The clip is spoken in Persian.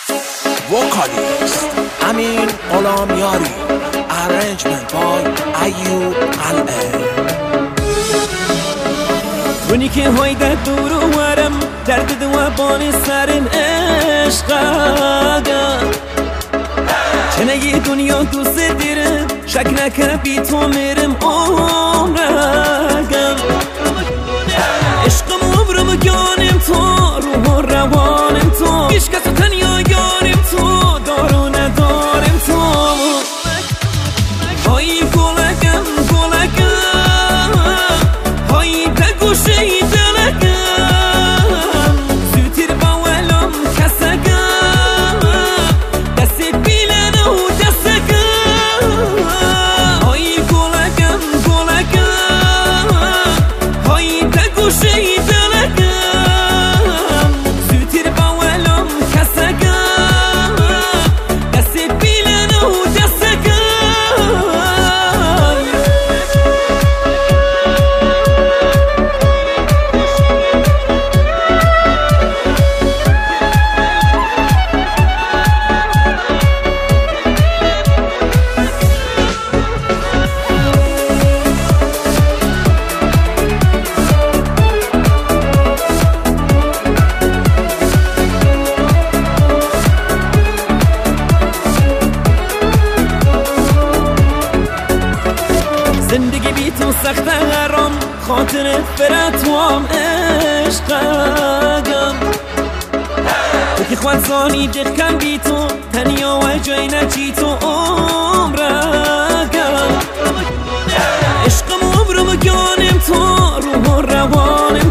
vocalist Amin Gholamyari, arrangement by Ayub Qal'eh. اونی که هایده دور و ورم درد دوابان سرم عشقاگم چنه یه دنیا دوست دیرم شک نکه بی تو میرم عمرگم عشقم عمرم گانم تو روح و روانم تو هیچ کس تنیا یارم تو دارو ندارم تو های گلگم گلگم های دگوشه زندگی بی تو سخت حرام خاطر فراتوام عشقاگم تو که خود زانی دقم بی تو تنیا و جای نچی تو عمرگم عشقم عمرم گانم تو روح و روانم